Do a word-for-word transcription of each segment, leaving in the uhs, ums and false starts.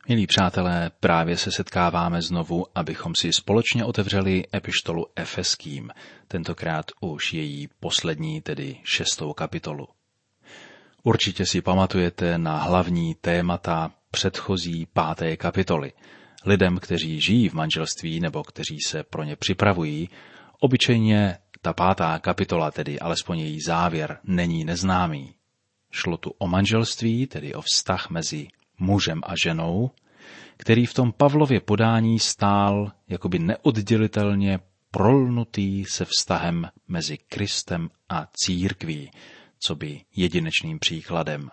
Milí přátelé, právě se setkáváme znovu, abychom si společně otevřeli epištolu Efeským, tentokrát už její poslední, tedy šestou kapitolu. Určitě si pamatujete na hlavní témata předchozí páté kapitoly. Lidem, kteří žijí v manželství nebo kteří se pro ně připravují, obyčejně ta pátá kapitola, tedy alespoň její závěr, není neznámý. Šlo tu o manželství, tedy o vztah mezi mužem a ženou, který v tom Pavlově podání stál jakoby neoddělitelně prolnutý se vztahem mezi Kristem a církví, coby jedinečným příkladem.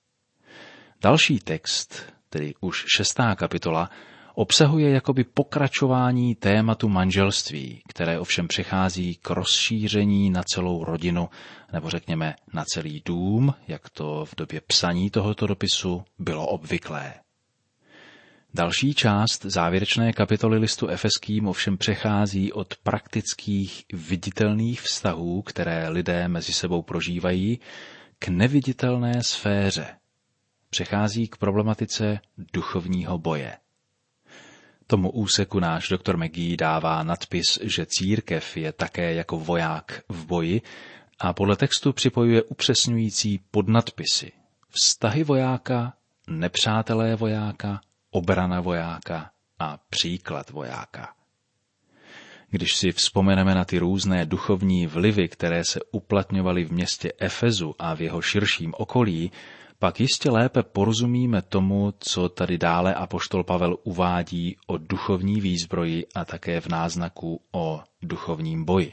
Další text, tedy už šestá kapitola, obsahuje jakoby pokračování tématu manželství, které ovšem přechází k rozšíření na celou rodinu, nebo řekněme na celý dům, jak to v době psaní tohoto dopisu bylo obvyklé. Další část závěrečné kapitoly listu Efeským ovšem přechází od praktických viditelných vztahů, které lidé mezi sebou prožívají, k neviditelné sféře. Přechází k problematice duchovního boje. Tomu úseku náš doktor McGee dává nadpis, že církev je také jako voják v boji a podle textu připojuje upřesňující podnadpisy. Vztahy vojáka, nepřátelé vojáka, obrana vojáka a příklad vojáka. Když si vzpomeneme na ty různé duchovní vlivy, které se uplatňovaly v městě Efezu a v jeho širším okolí, pak jistě lépe porozumíme tomu, co tady dále apoštol Pavel uvádí o duchovní výzbroji a také v náznaku o duchovním boji.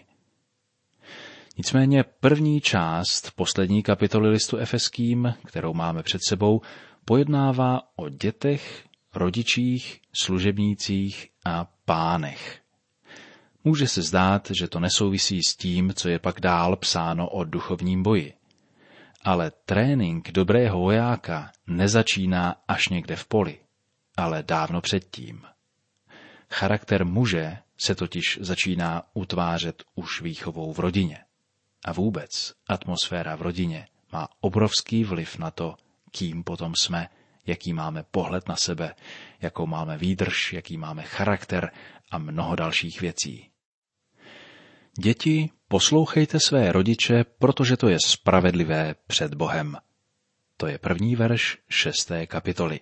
Nicméně první část poslední kapitoly listu Efeským, kterou máme před sebou, pojednává o dětech, rodičích, služebnících a pánech. Může se zdát, že to nesouvisí s tím, co je pak dál psáno o duchovním boji. Ale trénink dobrého vojáka nezačíná až někde v poli, ale dávno předtím. Charakter muže se totiž začíná utvářet už výchovou v rodině. A vůbec atmosféra v rodině má obrovský vliv na to, kým potom jsme, jaký máme pohled na sebe, jakou máme výdrž, jaký máme charakter a mnoho dalších věcí. Děti, poslouchejte své rodiče, protože to je spravedlivé před Bohem. To je první verš šesté kapitoly.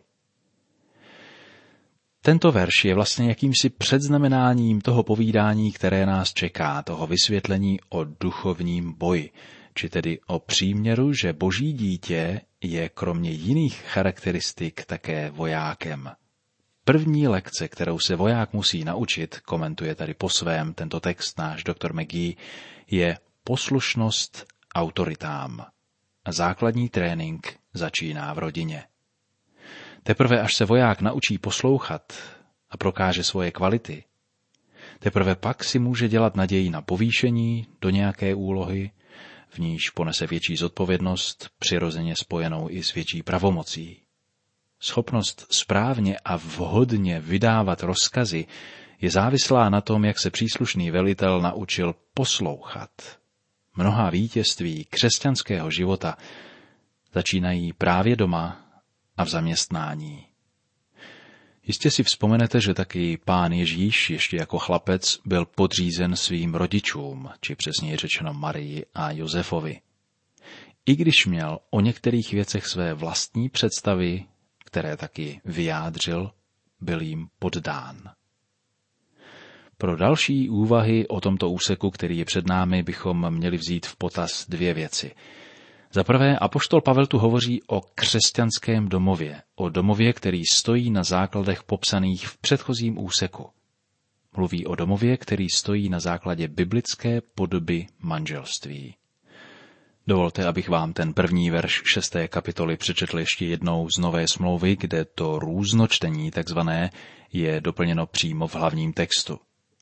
Tento verš je vlastně jakýmsi předznamenáním toho povídání, které nás čeká, toho vysvětlení o duchovním boji, či tedy o příměru, že boží dítě je kromě jiných charakteristik také vojákem. První lekce, kterou se voják musí naučit, komentuje tady po svém tento text náš doktor McGee, je poslušnost autoritám. A základní trénink začíná v rodině. Teprve až se voják naučí poslouchat a prokáže svoje kvality, teprve pak si může dělat naději na povýšení do nějaké úlohy, v níž ponese větší zodpovědnost, přirozeně spojenou i s větší pravomocí. Schopnost správně a vhodně vydávat rozkazy je závislá na tom, jak se příslušný velitel naučil poslouchat. Mnohá vítězství křesťanského života začínají právě doma a v zaměstnání. Jistě si vzpomenete, že taky pán Ježíš ještě jako chlapec byl podřízen svým rodičům, či přesněji řečeno Marii a Josefovi. I když měl o některých věcech své vlastní představy, které taky vyjádřil, byl jim poddán. Pro další úvahy o tomto úseku, který je před námi, bychom měli vzít v potaz dvě věci. Za prvé, apoštol Pavel tu hovoří o křesťanském domově, o domově, který stojí na základech popsaných v předchozím úseku. Mluví o domově, který stojí na základě biblické podoby manželství. Dovolte, abych vám ten první verš šesté kapitoly přečetl ještě jednou z Nové smlouvy, kde to různočtení takzvané je doplněno přímo v hlavním textu.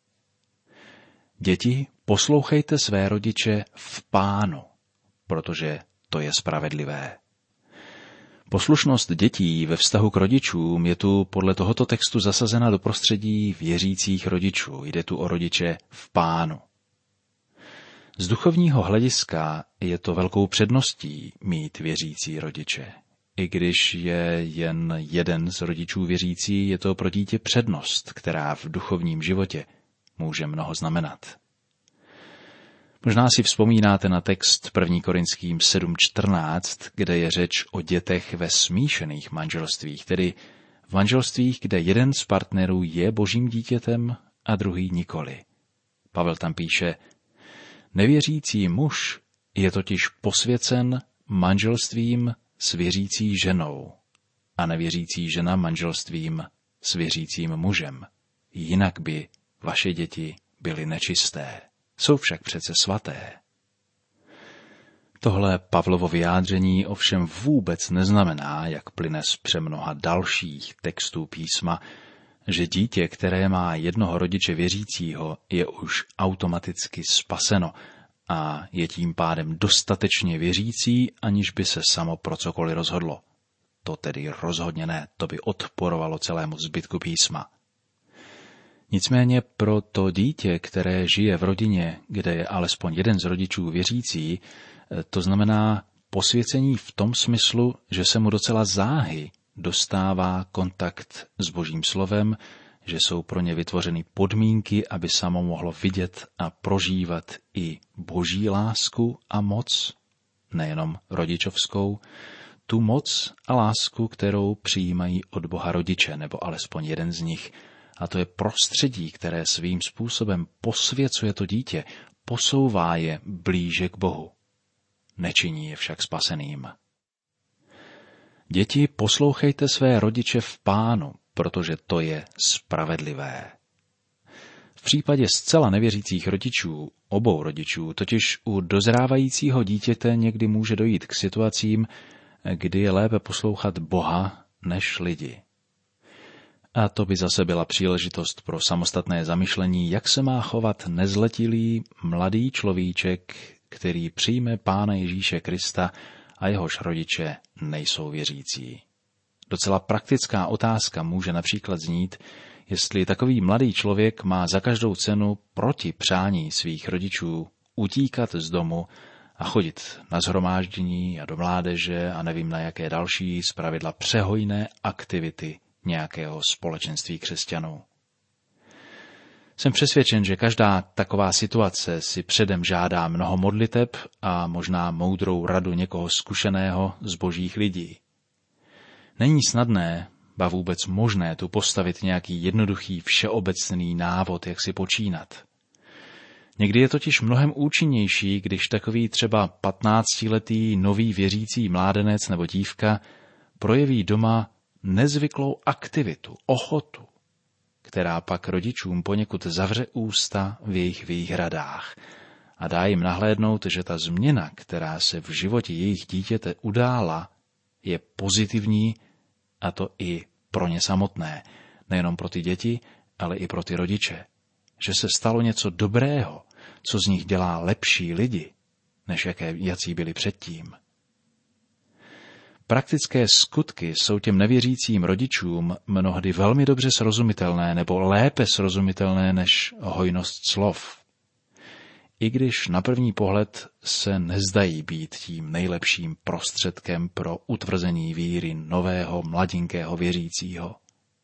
Děti, poslouchejte své rodiče v Pánu, protože to je spravedlivé. Poslušnost dětí ve vztahu k rodičům je tu podle tohoto textu zasazena do prostředí věřících rodičů. Jde tu o rodiče v Pánu. Z duchovního hlediska je to velkou předností mít věřící rodiče. I když je jen jeden z rodičů věřící, je to pro dítě přednost, která v duchovním životě může mnoho znamenat. Možná si vzpomínáte na text první Korinským sedm čtrnáct, kde je řeč o dětech ve smíšených manželstvích, tedy v manželstvích, kde jeden z partnerů je božím dítětem a druhý nikoli. Pavel tam píše, nevěřící muž je totiž posvěcen manželstvím s věřící ženou a nevěřící žena manželstvím s věřícím mužem. Jinak by vaše děti byly nečisté. Jsou však přece svaté. Tohle Pavlovo vyjádření ovšem vůbec neznamená, jak plyne z přemnoha dalších textů písma, že dítě, které má jednoho rodiče věřícího, je už automaticky spaseno a je tím pádem dostatečně věřící, aniž by se samo pro cokoliv rozhodlo. To tedy rozhodně ne, to by odporovalo celému zbytku písma. Nicméně pro to dítě, které žije v rodině, kde je alespoň jeden z rodičů věřící, to znamená posvěcení v tom smyslu, že se mu docela záhy dostává kontakt s Božím slovem, že jsou pro ně vytvořeny podmínky, aby samo mohlo vidět a prožívat i Boží lásku a moc, nejenom rodičovskou, tu moc a lásku, kterou přijímají od Boha rodiče, nebo alespoň jeden z nich. A to je prostředí, které svým způsobem posvěcuje to dítě, posouvá je blíže k Bohu. Nečiní je však spaseným. Děti, poslouchejte své rodiče v Pánu, protože to je spravedlivé. V případě zcela nevěřících rodičů, obou rodičů, totiž u dozrávajícího dítěte někdy může dojít k situacím, kdy je lépe poslouchat Boha než lidi. A to by zase byla příležitost pro samostatné zamyšlení, jak se má chovat nezletilý mladý človíček, který přijme Pána Ježíše Krista a jehož rodiče nejsou věřící. Docela praktická otázka může například znít, jestli takový mladý člověk má za každou cenu proti přání svých rodičů utíkat z domu a chodit na shromáždění a do mládeže a nevím na jaké další zpravidla přehojné aktivity nějakého společenství křesťanů. Jsem přesvědčen, že každá taková situace si předem žádá mnoho modliteb a možná moudrou radu někoho zkušeného z božích lidí. Není snadné, ba vůbec možné tu postavit nějaký jednoduchý všeobecný návod, jak si počínat. Někdy je totiž mnohem účinnější, když takový třeba patnáctiletý nový věřící mládenec nebo dívka projeví doma nezvyklou aktivitu, ochotu, která pak rodičům poněkud zavře ústa v jejich výhradách a dá jim nahlédnout, že ta změna, která se v životě jejich dítěte udála, je pozitivní, a to i pro ně samotné, nejenom pro ty děti, ale i pro ty rodiče. Že se stalo něco dobrého, co z nich dělá lepší lidi, než jaké jací byli předtím. Praktické skutky jsou těm nevěřícím rodičům mnohdy velmi dobře srozumitelné nebo lépe srozumitelné než hojnost slov. I když na první pohled se nezdají být tím nejlepším prostředkem pro utvrzení víry nového mladinkého věřícího.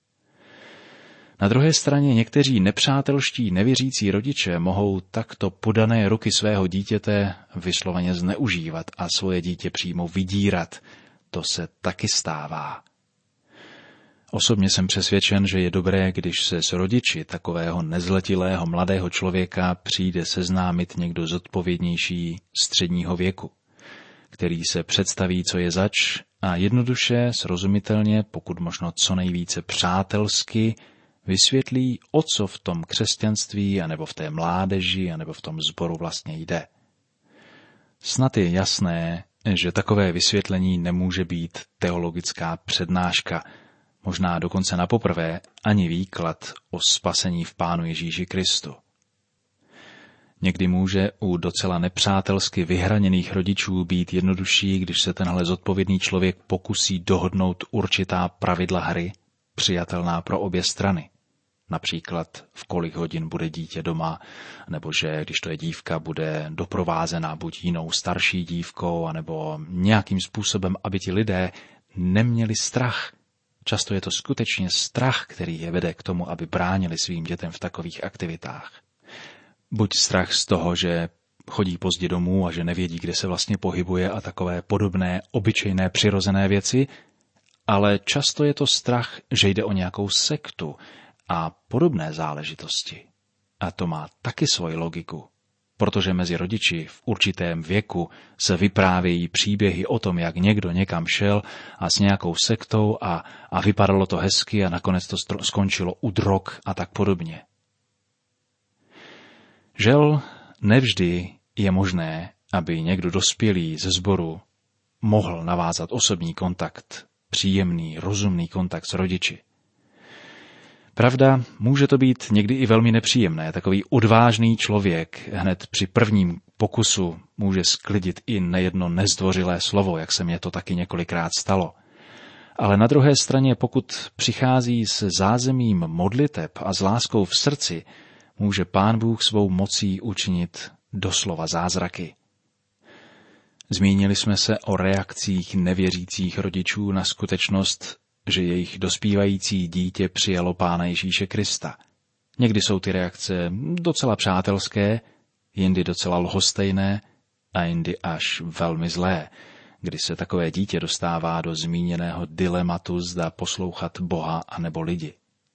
Na druhé straně někteří nepřátelští nevěřící rodiče mohou takto podané ruky svého dítěte vysloveně zneužívat a svoje dítě přímo vydírat. To se taky stává. Osobně jsem přesvědčen, že je dobré, když se s rodiči takového nezletilého mladého člověka přijde seznámit někdo zodpovědnější středního věku, který se představí, co je zač a jednoduše, srozumitelně, pokud možno co nejvíce přátelsky, vysvětlí, o co v tom křesťanství, anebo v té mládeži, anebo v tom sboru vlastně jde. Snad je jasné, že takové vysvětlení nemůže být teologická přednáška, možná dokonce napoprvé ani výklad o spasení v Pánu Ježíši Kristu. Někdy může u docela nepřátelsky vyhraněných rodičů být jednodušší, když se tenhle zodpovědný člověk pokusí dohodnout určitá pravidla hry, přijatelná pro obě strany. Například v kolik hodin bude dítě doma, nebo že když to je dívka, bude doprovázená buď jinou starší dívkou, anebo nějakým způsobem, aby ti lidé neměli strach. Často je to skutečně strach, který je vede k tomu, aby bránili svým dětem v takových aktivitách. Buď strach z toho, že chodí pozdě domů a že nevědí, kde se vlastně pohybuje a takové podobné, obyčejné, přirozené věci, ale často je to strach, že jde o nějakou sektu a podobné záležitosti. A to má taky svoji logiku, protože mezi rodiči v určitém věku se vyprávějí příběhy o tom, jak někdo někam šel a s nějakou sektou a, a vypadalo to hezky a nakonec to skončilo u drog a tak podobně. Žel, nevždy je možné, aby někdo dospělý ze sboru mohl navázat osobní kontakt, příjemný, rozumný kontakt s rodiči. Pravda, může to být někdy i velmi nepříjemné. Takový odvážný člověk hned při prvním pokusu může sklidit i nejedno nezdvořilé slovo, jak se mně to taky několikrát stalo. Ale na druhé straně, pokud přichází s zázemím modliteb a s láskou v srdci, může Pán Bůh svou mocí učinit doslova zázraky. Zmínili jsme se o reakcích nevěřících rodičů na skutečnost, že jejich dospívající dítě přijalo Pána Ježíše Krista. Někdy jsou ty reakce docela přátelské, jindy docela lhostejné a jindy až velmi zlé, kdy se takové dítě dostává do zmíněného dilematu, zda poslouchat Boha anebo lidi.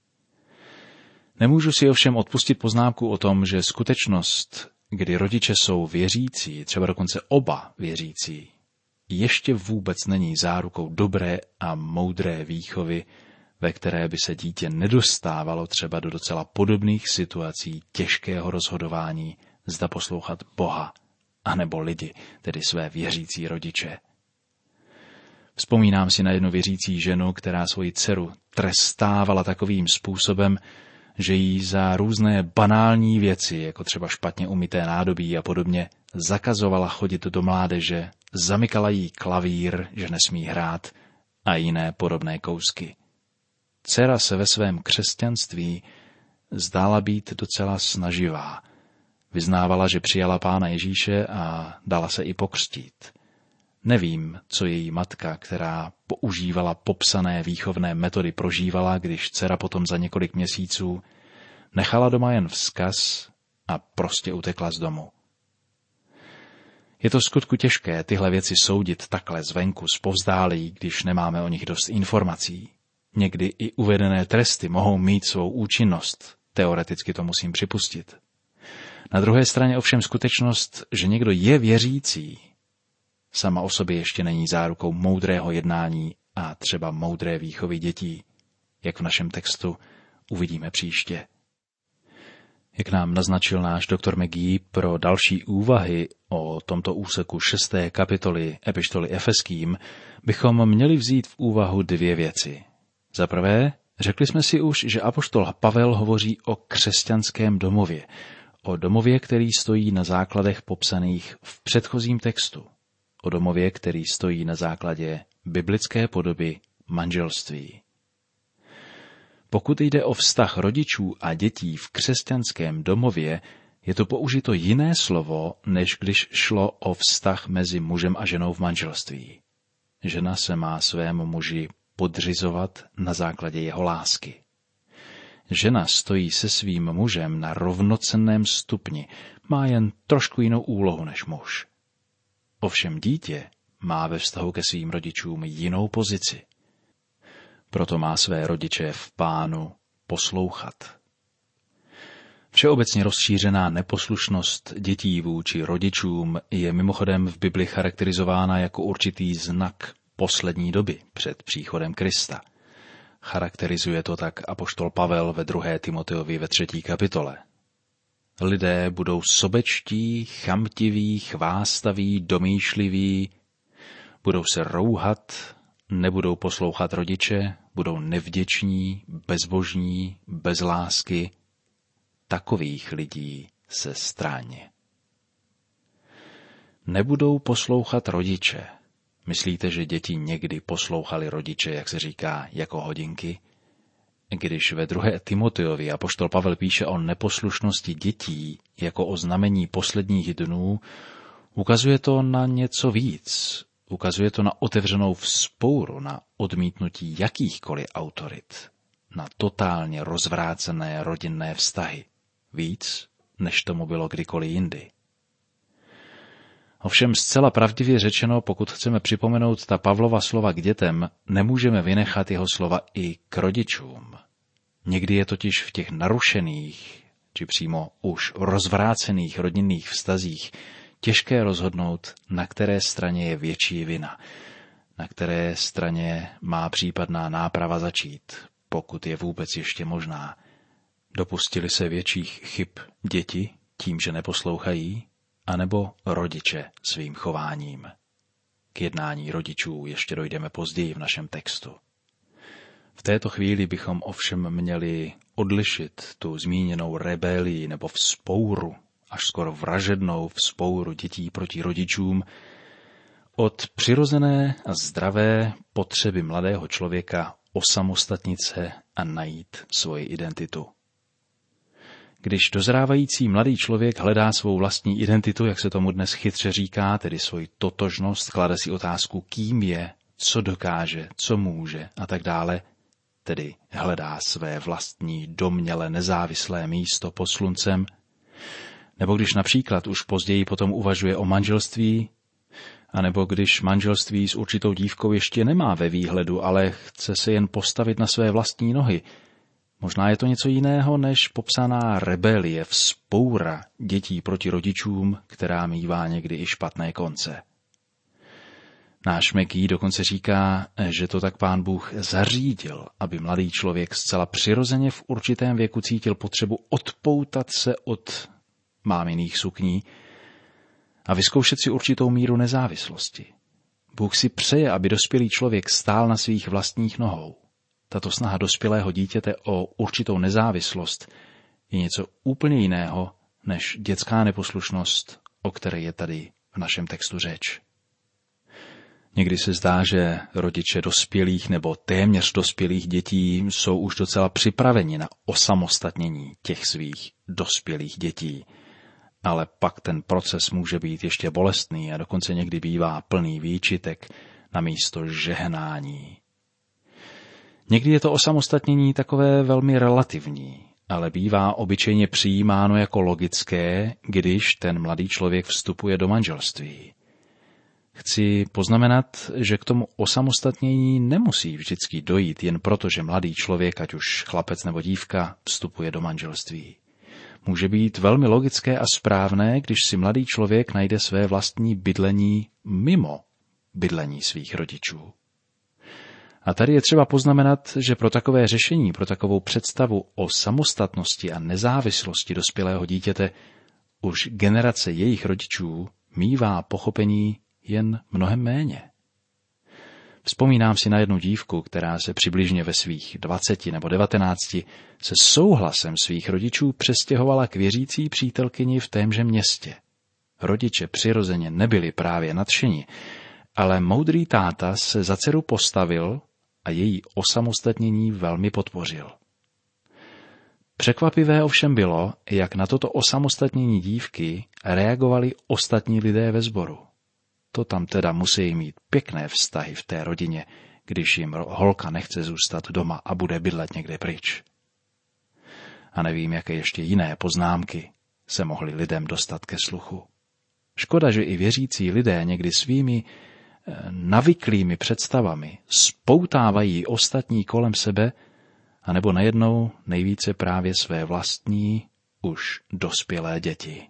Nemůžu si ovšem odpustit poznámku o tom, že skutečnost, kdy rodiče jsou věřící, třeba dokonce oba věřící, ještě vůbec není zárukou dobré a moudré výchovy, ve které by se dítě nedostávalo třeba do docela podobných situací těžkého rozhodování, zda poslouchat Boha anebo lidi, tedy své věřící rodiče. Vzpomínám si na jednu věřící ženu, která svoji dceru trestávala takovým způsobem, že jí za různé banální věci, jako třeba špatně umyté nádobí a podobně, zakazovala chodit do mládeže, zamykala jí klavír, že nesmí hrát a jiné podobné kousky. Dcera se ve svém křesťanství zdála být docela snaživá. Vyznávala, že přijala Pána Ježíše a dala se i pokřtít. Nevím, co její matka, která používala popsané výchovné metody, prožívala, když dcera potom za několik měsíců nechala doma jen vzkaz a prostě utekla z domu. Je to skutku těžké tyhle věci soudit takhle zvenku, zpovzdálí, když nemáme o nich dost informací. Někdy i uvedené tresty mohou mít svou účinnost, teoreticky to musím připustit. Na druhé straně ovšem skutečnost, že někdo je věřící, sama o sobě ještě není zárukou moudrého jednání a třeba moudré výchovy dětí, jak v našem textu uvidíme příště. Jak nám naznačil náš doktor McGee, pro další úvahy o tomto úseku šesté kapitoly epištoly Efeským bychom měli vzít v úvahu dvě věci. Za prvé, řekli jsme si už, že apoštol Pavel hovoří o křesťanském domově, o domově, který stojí na základech popsaných v předchozím textu, o domově, který stojí na základě biblické podoby manželství. Pokud jde o vztah rodičů a dětí v křesťanském domově, je to použito jiné slovo, než když šlo o vztah mezi mužem a ženou v manželství. Žena se má svému muži podřizovat na základě jeho lásky. Žena stojí se svým mužem na rovnocenném stupni, má jen trošku jinou úlohu než muž. Ovšem dítě má ve vztahu ke svým rodičům jinou pozici. Proto má své rodiče v Pánu poslouchat. Všeobecně rozšířená neposlušnost dětí vůči rodičům je mimochodem v Bibli charakterizována jako určitý znak poslední doby před příchodem Krista. Charakterizuje to tak apoštol Pavel ve druhé Timoteovi ve třetí kapitole. Lidé budou sobečtí, chamtiví, chvástaví, domýšliví, budou se rouhat, nebudou poslouchat rodiče, budou nevděční, bezbožní, bez lásky. Takových lidí se stráň. Nebudou poslouchat rodiče. Myslíte, že děti někdy poslouchali rodiče, jak se říká, jako hodinky? Když ve druhé Timoteovi apoštol Pavel píše o neposlušnosti dětí jako o znamení posledních dnů, ukazuje to na něco víc. Ukazuje to na otevřenou vzpouru, na odmítnutí jakýchkoliv autorit, na totálně rozvrácené rodinné vztahy. Víc, než tomu bylo kdykoliv jindy. Ovšem zcela pravdivě řečeno, pokud chceme připomenout ta Pavlova slova k dětem, nemůžeme vynechat jeho slova i k rodičům. Někdy je totiž v těch narušených, či přímo už rozvrácených rodinných vztazích těžké rozhodnout, na které straně je větší vina, na které straně má případná náprava začít, pokud je vůbec ještě možná. Dopustili se větších chyb děti tím, že neposlouchají, anebo rodiče svým chováním. K jednání rodičů ještě dojdeme později v našem textu. V této chvíli bychom ovšem měli odlišit tu zmíněnou rebelii nebo vzpouru, až skoro vražednou vzpouru dětí proti rodičům, od přirozené a zdravé potřeby mladého člověka osamostatnit se a najít svoji identitu. Když dozrávající mladý člověk hledá svou vlastní identitu, jak se tomu dnes chytře říká, tedy svoji totožnost, klade si otázku, kým je, co dokáže, co může a tak dále, tedy hledá své vlastní domněle nezávislé místo pod sluncem, nebo když například už později potom uvažuje o manželství, anebo když manželství s určitou dívkou ještě nemá ve výhledu, ale chce se jen postavit na své vlastní nohy. Možná je to něco jiného než popsaná rebelie, vzpoura dětí proti rodičům, která mívá někdy i špatné konce. Náš Meký dokonce říká, že to tak Pán Bůh zařídil, aby mladý člověk zcela přirozeně v určitém věku cítil potřebu odpoutat se od máminých sukní a vyzkoušet si určitou míru nezávislosti. Bůh si přeje, aby dospělý člověk stál na svých vlastních nohou. Tato snaha dospělého dítěte o určitou nezávislost je něco úplně jiného než dětská neposlušnost, o které je tady v našem textu řeč. Někdy se zdá, že rodiče dospělých nebo téměř dospělých dětí jsou už docela připraveni na osamostatnění těch svých dospělých dětí. Ale pak ten proces může být ještě bolestný a dokonce někdy bývá plný výčitek namísto žehnání. Někdy je to osamostatnění takové velmi relativní, ale bývá obyčejně přijímáno jako logické, když ten mladý člověk vstupuje do manželství. Chci poznamenat, že k tomu osamostatnění nemusí vždycky dojít jen proto, že mladý člověk, ať už chlapec nebo dívka, vstupuje do manželství. Může být velmi logické a správné, když si mladý člověk najde své vlastní bydlení mimo bydlení svých rodičů. A tady je třeba poznamenat, že pro takové řešení, pro takovou představu o samostatnosti a nezávislosti dospělého dítěte už generace jejich rodičů mívá pochopení jen mnohem méně. Vzpomínám si na jednu dívku, která se přibližně ve svých dvaceti nebo devatenácti se souhlasem svých rodičů přestěhovala k věřící přítelkyni v témže městě. Rodiče přirozeně nebyli právě nadšeni, ale moudrý táta se za dceru postavil a její osamostatnění velmi podpořil. Překvapivé ovšem bylo, jak na toto osamostatnění dívky reagovali ostatní lidé ve sboru. To tam teda musí mít pěkné vztahy v té rodině, když jim holka nechce zůstat doma a bude bydlet někde pryč. A nevím, jaké ještě jiné poznámky se mohly lidem dostat ke sluchu. Škoda, že i věřící lidé někdy svými navyklými představami spoutávají ostatní kolem sebe, anebo najednou nejvíce právě své vlastní, už dospělé děti.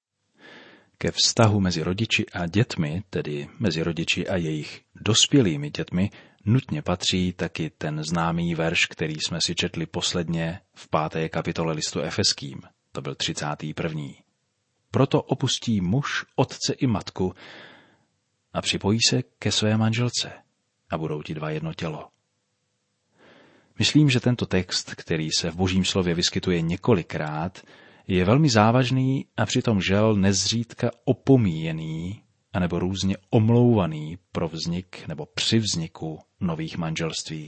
Ke vztahu mezi rodiči a dětmi, tedy mezi rodiči a jejich dospělými dětmi, nutně patří taky ten známý verš, který jsme si četli posledně v páté kapitole listu Efeským. To byl třicátý první. Proto opustí muž otce i matku a připojí se ke své manželce a budou ti dva jedno tělo. Myslím, že tento text, který se v Božím slově vyskytuje několikrát, je velmi závažný a přitom žel nezřídka opomíjený anebo různě omlouvaný pro vznik nebo při vzniku nových manželství.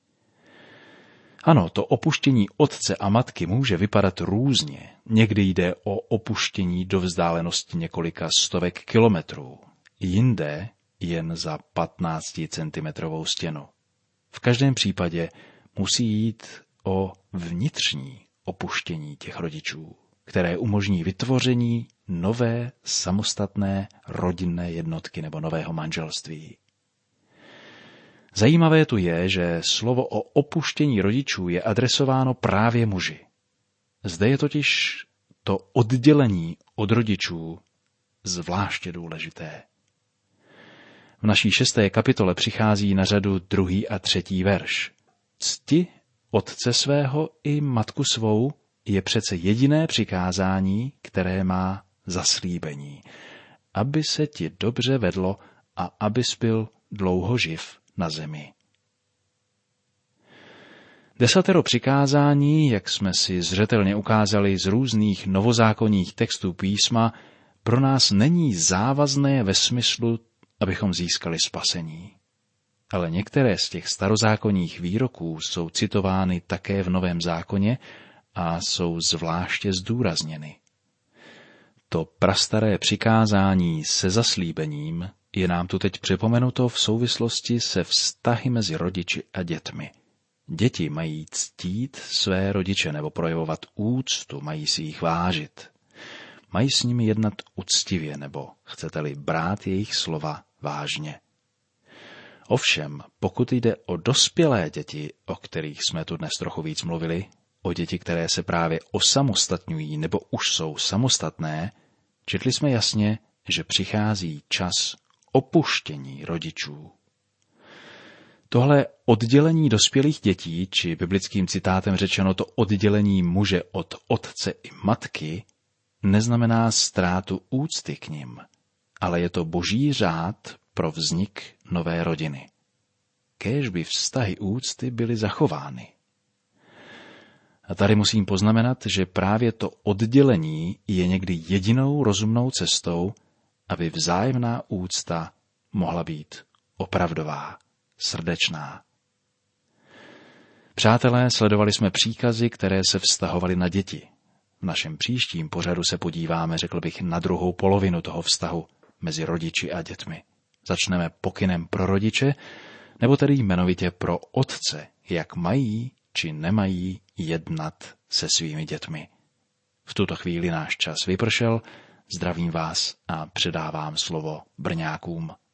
Ano, to opuštění otce a matky může vypadat různě. Někdy jde o opuštění do vzdálenosti několika stovek kilometrů. Jinde jen za patnácticentimetrovou stěnu. V každém případě musí jít o vnitřní opuštění těch rodičů, které umožní vytvoření nové samostatné rodinné jednotky nebo nového manželství. Zajímavé tu je, že slovo o opuštění rodičů je adresováno právě muži. Zde je totiž to oddělení od rodičů zvláště důležité. V naší šesté kapitole přichází na řadu druhý a třetí verš. Cti otce svého i matku svou je přece jediné přikázání, které má zaslíbení, aby se ti dobře vedlo a abys byl dlouho živ na zemi. Desatero přikázání, jak jsme si zřetelně ukázali z různých novozákonních textů písma, pro nás není závazné ve smyslu, abychom získali spasení. Ale některé z těch starozákonních výroků jsou citovány také v Novém zákoně a jsou zvláště zdůrazněny. To prastaré přikázání se zaslíbením je nám tu teď připomenuto v souvislosti se vztahy mezi rodiči a dětmi. Děti mají ctít své rodiče nebo projevovat úctu, mají si jich vážit. Mají s nimi jednat uctivě nebo, chcete-li, brát jejich slova vážně. Ovšem, pokud jde o dospělé děti, o kterých jsme tu dnes trochu víc mluvili, o děti, které se právě osamostatňují nebo už jsou samostatné, četli jsme jasně, že přichází čas opuštění rodičů. Tohle oddělení dospělých dětí, či biblickým citátem řečeno to oddělení muže od otce i matky, neznamená ztrátu úcty k nim, ale je to boží řád pro vznik nové rodiny. Kéž by vztahy úcty byly zachovány. A tady musím poznamenat, že právě to oddělení je někdy jedinou rozumnou cestou, aby vzájemná úcta mohla být opravdová, srdečná. Přátelé, sledovali jsme příkazy, které se vztahovaly na děti. V našem příštím pořadu se podíváme, řekl bych, na druhou polovinu toho vztahu mezi rodiči a dětmi. Začneme pokynem pro rodiče, nebo tedy jmenovitě pro otce, jak mají či nemají jednat se svými dětmi. V tuto chvíli náš čas vypršel, zdravím vás a předávám slovo Brňákům.